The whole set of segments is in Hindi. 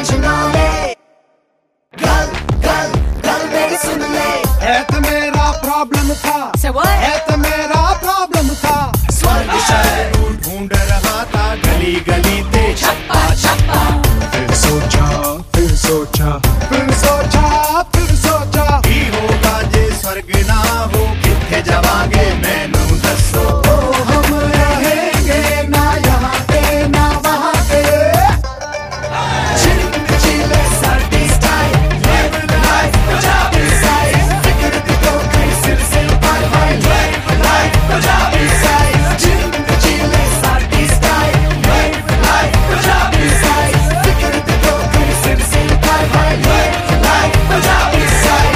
टेंशन ना ले, गल गल गल मेरी सुन ले। है तो मेरा प्रॉब्लम था, है तो मेरा प्रॉब्लम था। स्वर्ग शहर ढूंढ रहा था गली गली ते छप्पा छप्पा। फिर सोचा फिर सोचा फिर सोचा फिर सोचा ही होगा जे स्वर्ग ना हो किथे जावांगे मैनू दसो। हम रहेंगे ना यहाँ पे ना वहाँ पे। झिड़क झिले साडी style, live life Punjabi style. फिकर दी टोकरी सिर से पार पार, live life पंजाबी स्टाइल। झिड़क झिले साडी style, live life Punjabi style. फिकर दी टोकरी सिर से पार पार, live life पंजाबी स्टाइल।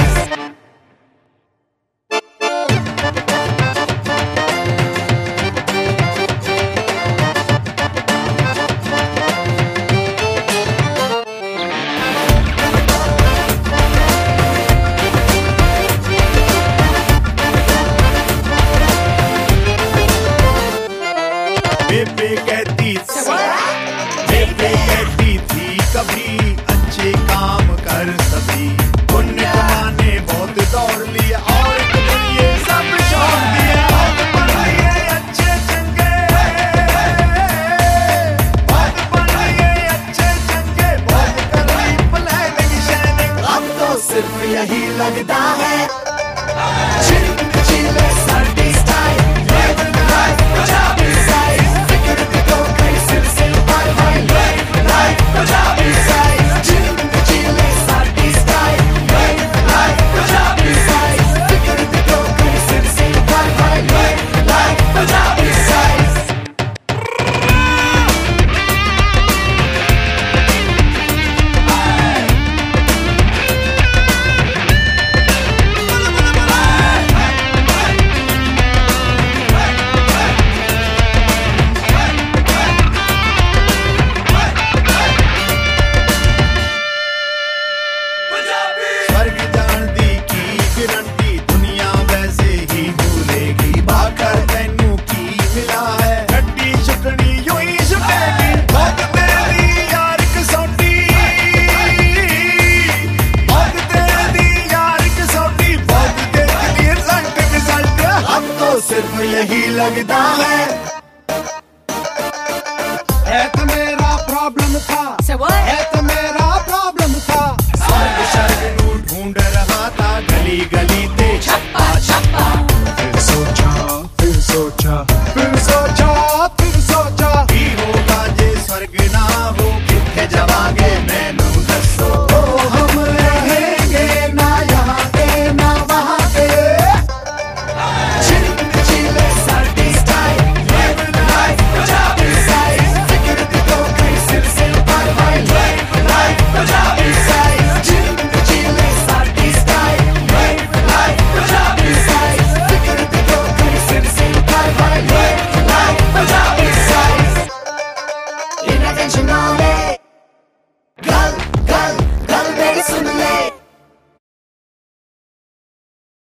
बेबे कहती बेबे कहती थी कभी अच्छे काम कर सभी। पुण्य कमाने बहुत दौड़ लिया और एक दिन ये सब छोड़ दिया। बहुत बन लिए अच्छे चंगे, बहुत बन लिए अच्छे चंगे, बहुत कर ली प्लानिंग शानिंग। अब तो सिर्फ यही लगता है